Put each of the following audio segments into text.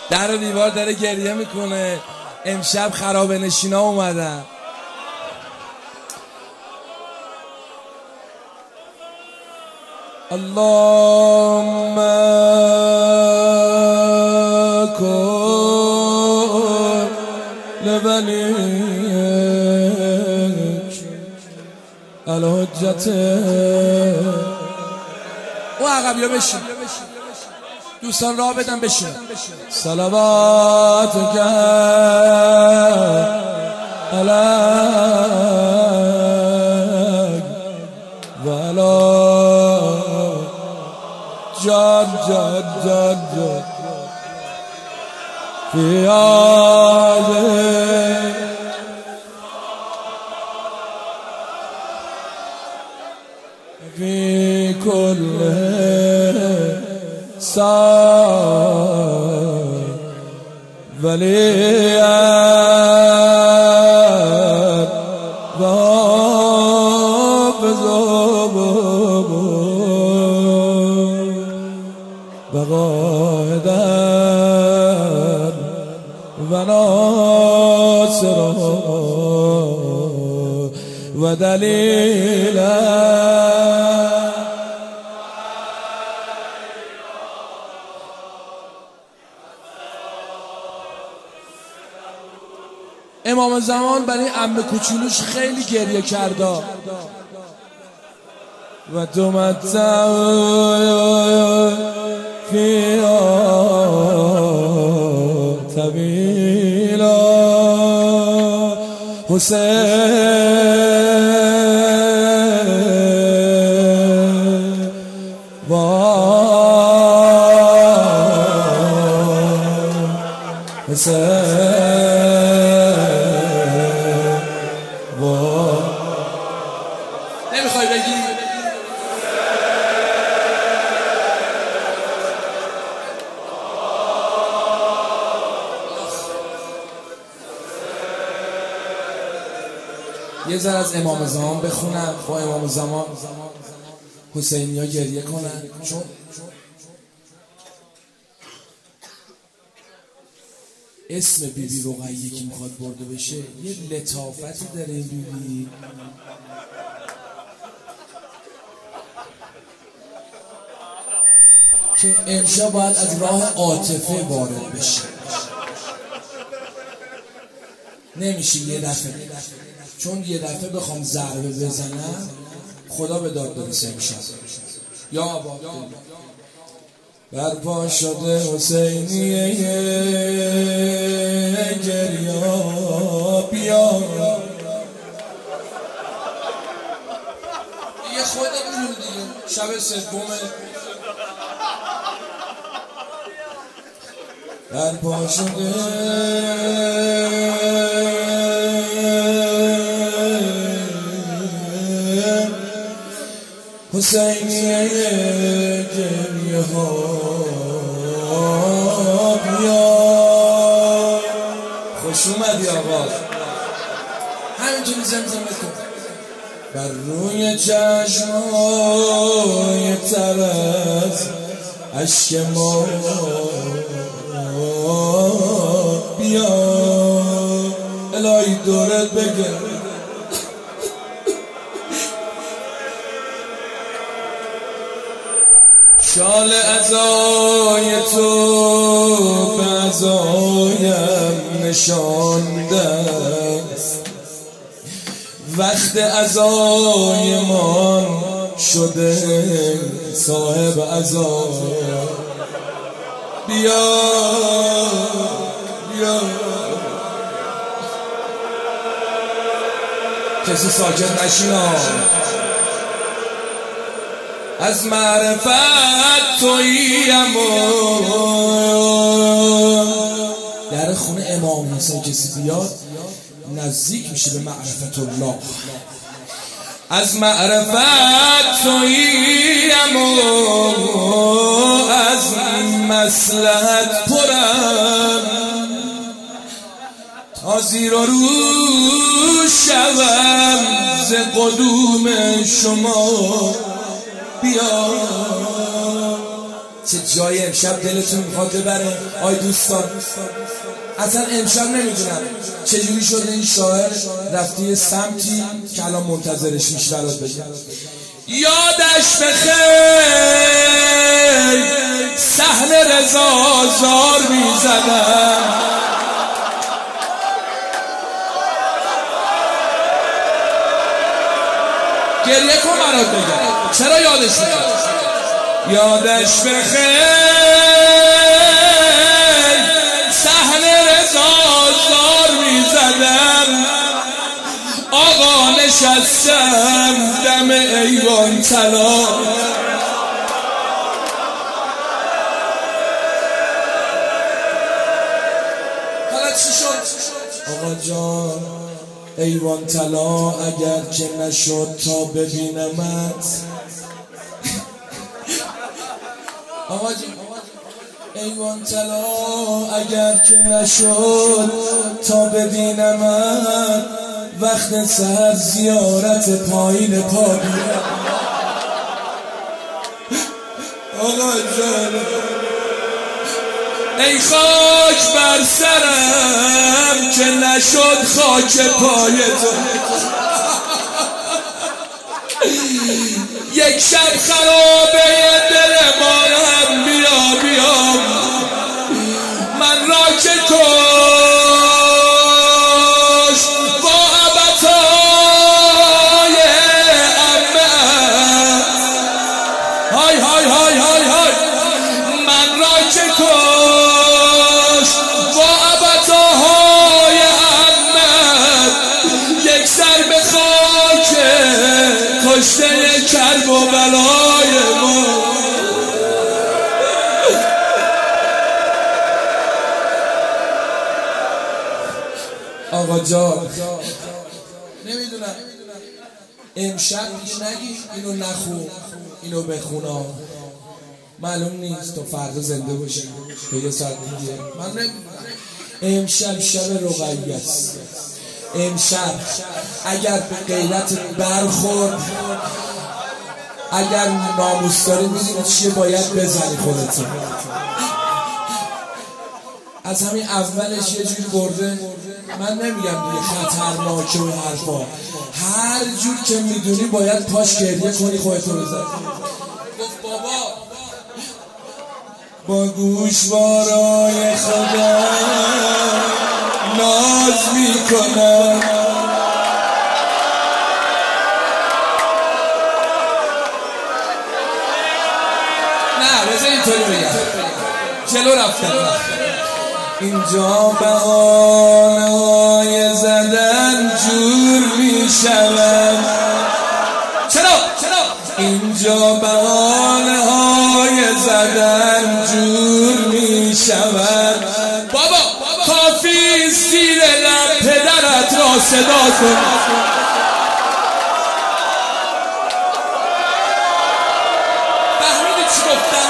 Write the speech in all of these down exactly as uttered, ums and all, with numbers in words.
در و دیوار داره گریه میکنه. امشب خرابه نشینا اومدن. اللهم کن لولیک الحجت. او عقبیا بشین، دوستان راه بدن بشین. صلواتک علیک و علی جان جان جان جان فی آله فی کل سال ولیت و حافظ بقائدا و ناصرا و دلیلا. امام زمان برای عمه کوچولوش خیلی گریه کرده و تو متع فیها طویلا. حسین و حسین نمیخوای بگی؟ یه ذره از امام زمان بخونم با امام زمان حسینی ها گریه کنن، چون اسم بیبی رقیه که میخواد برده بشه یه لطافتی داره این بیبی که امشب باید از راه عاطفه وارد بشه. نمیشه یه دفعه، چون یه دفعه بخوام ضربه بزنم خدا به داد برسه امشب. یا آباد برپا شده حسینیه گریا بیا دیگه خودمون دیگه شب سومه. برپا شده حسینیه گریه ها بیا. خوش اومدی آقا، همینطوری زمزم بکن. بر روی چشمای تر از عشق ما بیا. الهی دورت بگه شال عزای تو به عزایم نشانده است. وقت عزای من شده صاحب عزا بیا بیا. کسی ساکت نشینا. از معرفت توییم در خونه امام حسین کسی بیاد نزدیک میشه به معرفت الله. از معرفت توییم از مصلحت پرم تا زیر و رو شوم ز قدوم شما بیا. چه جای امشب دلتون میخواد ببره آی دوستان؟ اصلا امشب نمیدونم چجوری شده این شاعر رفته یه سمتی که الان منتظرش میشه برات بگم. یادش بخیر صحن رضا زار میزدم، گریه کن برات بگم چرا یادش بخیر. یادش بخیر صحن رضا زار میزدم، آقا نشستم دم ایوان طلا. حالا چی شد؟ آقا جان ایوان طلا اگر که نشد تا ببینمت. آقا جان ایوان طلا اگر که نشد تا ببینمت، وقت سر زیارت پایین پا بیرم. آقا جان ای خاک بر سرم که نشد خاک پای تو. یک شب خرابه دل مانم بیا بیا، من را که کش با عبطای امت. های های های های های من را که کش با عبطای امت، یک سر به خاک کشته کرب و بلای ما. آقا جان نمیدونم امشب پیش نگی اینو نخون اینو بخونا، معلوم نیست تو فردا زنده باشی تو یه ساعت دیگه. من نمیدونم امشب شب رقیه است. امشب اگر به غیرت برخورد، اگر ناموس داری میدونی چیه باید بزنی خودتو. از همین اولش یه جوری برده، من نمیگم دیگه خطرناکه و حرفا، هر جور که میدونی باید پاش گریه کنی خودتو بزنی. گفت بابا با گوشوارای خدا ناز میکنم، نه بذار اینطوری بگم جلو رفتن. اینجا بهانه های زدن جور میشوم. چرا؟ چرا؟ اینجا بهانه های زدن جور میشوم. بابا کافی زیر لب پدرت را صدا کن. فهمیدی چی گفتم؟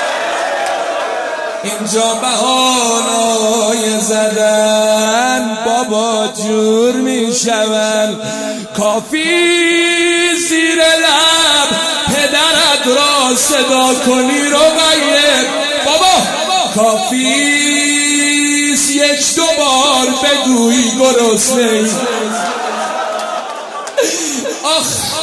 اینجا بهانه‌های زدن بابا جور میشوند، کافی زیر لب پدرت را صدا کنی رقیه. بابا کافیست یک دو بار بگویی گرسنه‌ای. آخ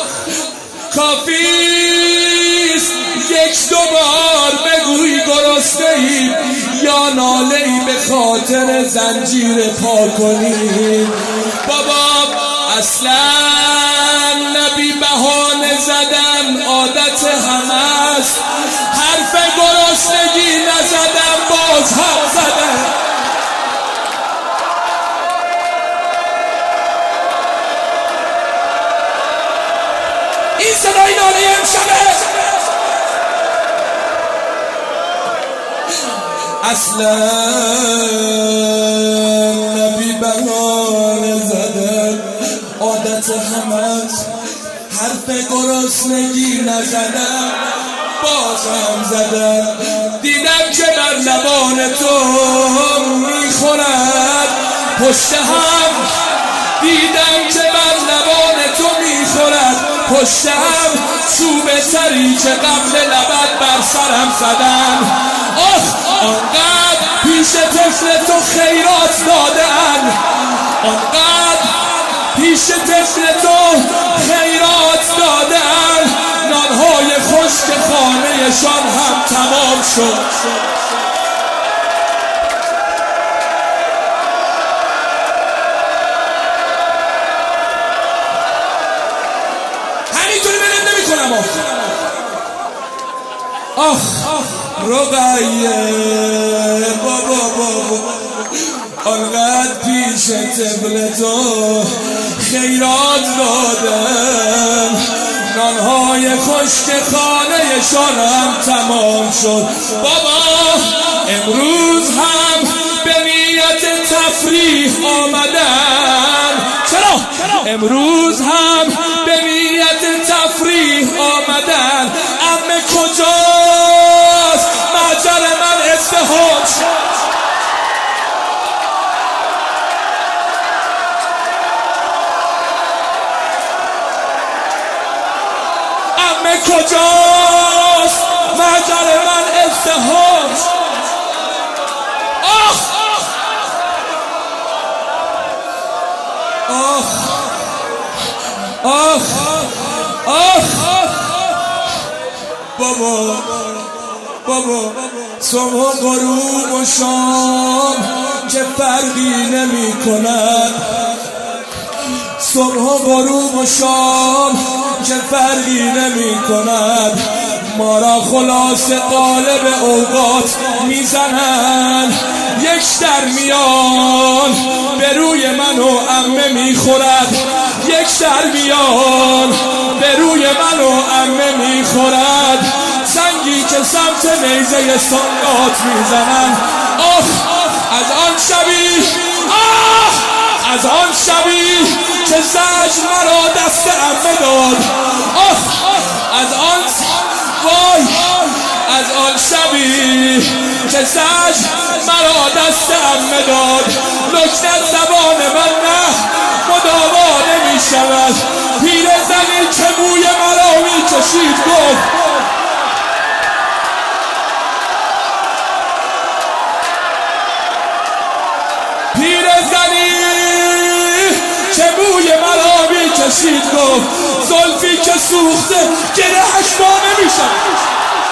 کافیست یک دو بار بگویی گرسنه‌ای، یا ناله‌ای به خاطر زنجیر پا کنی. بابا اصلا نبی بهانه زدن عادت همه است، حرف گرسنگی نزدم باز هم زدم. این صدای ناله امشبه. اصلا نبی بهانه زدن عادت همه است، حرف گرسنگی نزدم بازم زدم. دیدم که بر لبان تو میخورد پشت هم، دیدم که بر لبان تو میخورد پشت هم. چوب سری که قبل لبت بر سرم زدن. آخ آنقدر پیش طفل تو خیرات دادن، آنقدر پیش طفل تو خیرات دادن، نانهای خشک خانهشان هم تمام شد. همینطوری بلند نمی کنم. آخ رقیه بابا بابا، آنقدر پیش طفل تو خیرات دادم، نانهای خشک خانهشان هم تمام شد. بابا امروز هم به نیت تفریح آمدن. چرا؟ امروز هم به نیت تفریح آمدن. عمه کجاست؟ محجر من ازدحام شد. عمه کجاست؟ محجر من ازدحام شد. آخ آخ آخ آخ بابا بابا، صبح و غروب و شام که فرقی نمی کند، صبح و غروب و شام که فرقی نمی کند، ما را خلاص قالب اوقات میزنن. یک در میان به روی من و عمه میخورد، یک در میان به روی من و عمه میخورد، سنگی که سمت نیزه سانات میزنن. آخ از آن شبی، آخ از آن شبی که زجر مرا دست عمه داد. آخ از آن وای از آن شبی که زجر مرا دست عمه داد. لکنت زبان من نه مداوا نمی شود. پیرزنی که موی مرا می کشید گفت پیرزنی که موی مرا می کشید گفت زلفی که سوخته گرهش با نمی شود.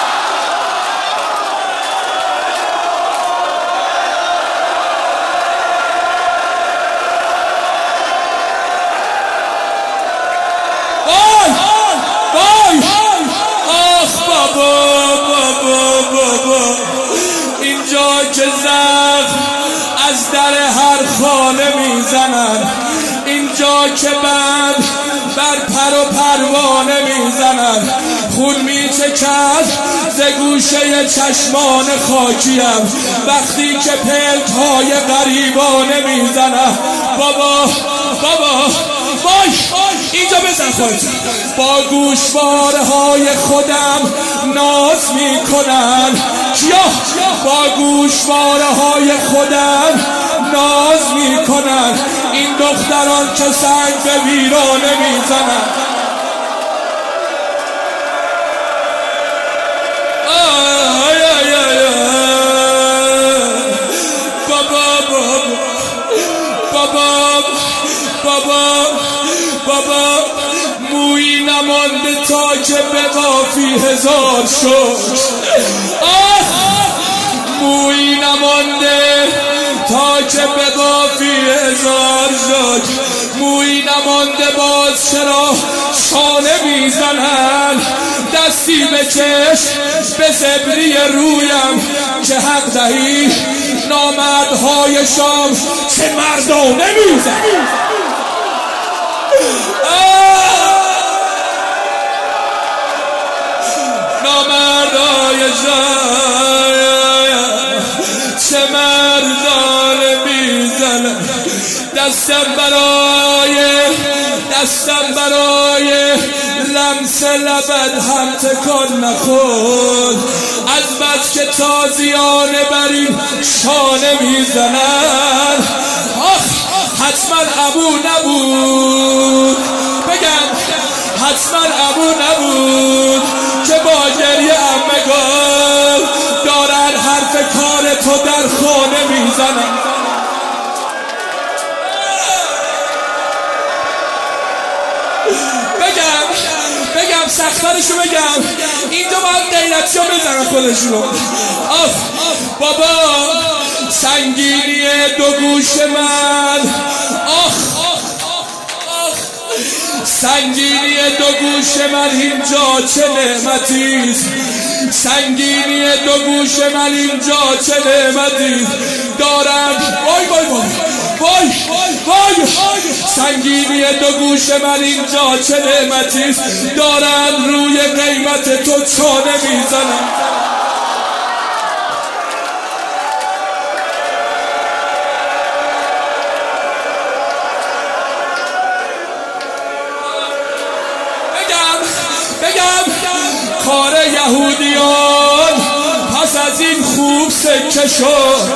اینجا که زخم از در هر خانه میزنن، اینجا که بند بر پر و پروانه میزنن، خون میچکد ز گوشه چشمان خاکیم وقتی که پلک های غریبانه میزنن. بابا بابا وای اینجا بزن خودت. با گوشواره های خودم ناز میکنن. کیا؟ با گوشواره های خودم ناز میکنن. این دختران که سنگ به ویرانه میزنن. آی آی آی بابا بابا بابا بابا مویی نمانده تا که به قافی هزار شد. آه مویی نمانده تا که به قافی هزار شد. مویی نمانده باز چرا شانه میزنن. دستی به چشم به زبری رویم که حق دهی نامردهای شام چه مردانه میزن. نامردهای شام چه مردانه میزن. دستم برای دستم برای لمس لبت هم تکان نخورد. از بس که تازیانه بر این شانه میزنن. آخ حتما ابو نبود بگم، حتما عمو نبود که با گریه عمه گفت دارن حرف کار تو در خانه میزنن. بگم بگم سختارشو بگم اینجا باید غیرتشو بزنن خودشونو. آف بابا سنگینی دو گوش من، آخ سنگینی دو گوش من اینجا چه نعمتیست، سنگینی دو گوش من اینجا چه نعمتیست دارم. وای وای وای وای وای سنگینی دو گوش من اینجا چه نعمتیست دارم روی قیمت تو چانه میزنم. بگم کار یهودیان پس از این خوب سکه شد،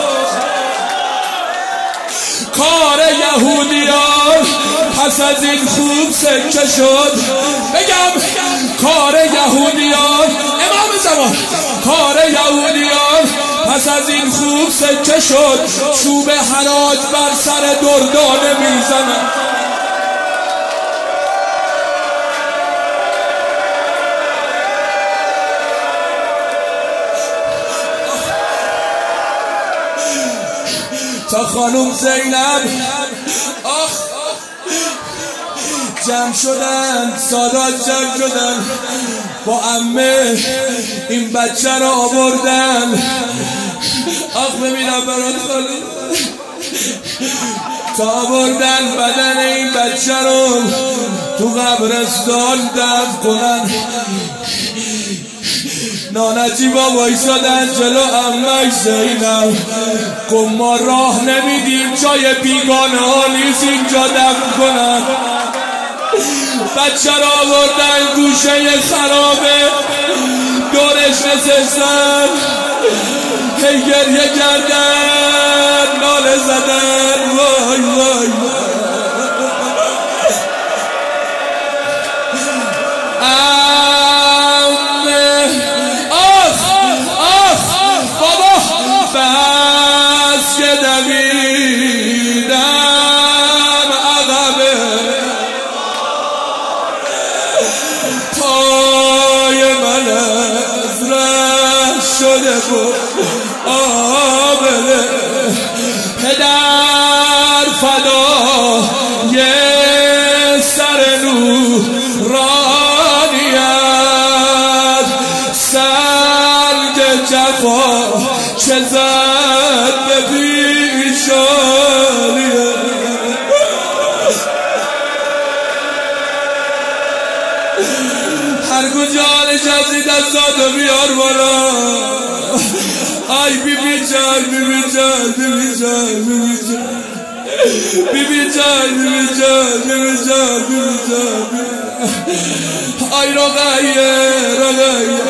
کار یهودیان پس از این خوب سکه شد. بگم کار یهودیان امام زمان، کار یهودیان پس از این خوب سکه شد، چوب حراج بر سر دردانه میزنن. تا خانم زینب آخ جمع شدن، سادات جمع شدن با عمه این بچه را آوردن. آخ ببینم برات خانم تا آوردن بدن این بچه رو تو قبرستان دفن کنن. نانجیبا وایسادن جلو عمه زینب گفت ما راه نمیدیم جای بیگانه ها نیست اینجا دفن کنن. بچه را آوردن گوشه خرابه دورش نشستن هی گریه کردن ناله زدن. وای وای شده بود آبله پدر فدا یه سر نورانیت سنگ جفا چه زد به پیشانیت. هر کجا نشستی دستاتو بیار بالا. آی بی بی جان بی بی جان بی بی جان بی بی جان بی بی جان بی بی جان بی بی جان بی بی جان آی رقیه رقیه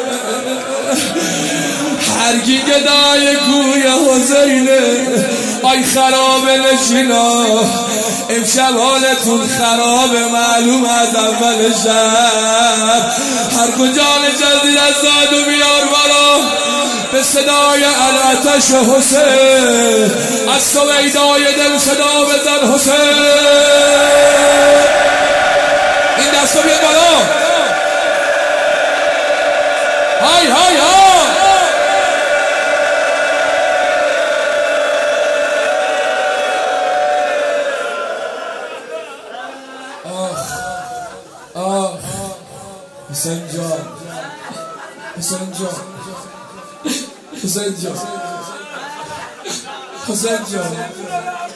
هرگی گدای کوی حسینه. آی خراب نشینا امشب حالتون خراب معلوم از اول شب. هر کجا نشستی دستاتو بیار بالا به صدای الاتش حسین از سویدای دل صدا بزن حسین. این دستو بیار بالا. های های های حسین جان حسین جان حسین جان حسین جان